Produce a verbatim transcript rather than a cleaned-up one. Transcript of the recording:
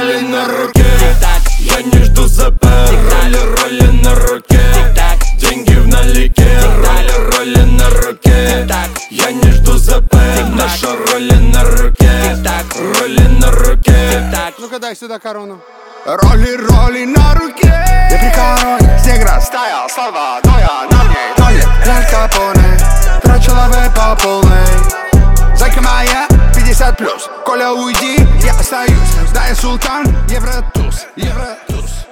роли на руке. Я не жду ЗП, роли, роли на руке. Деньги в налике, роли, роли на руке. Я не жду ЗП, наша роли на руке. Роли на руке. Ну-ка дай сюда корону. Роли, роли на руке. Я при короне, снег растаял, слова доя на мне. Но нет, Аль Капоне, трачу лавы по полной. Зайка моя, пятьдесят плюс, Коля уйди, я остаюсь. Да, я султан, Евротуз, Евротуз.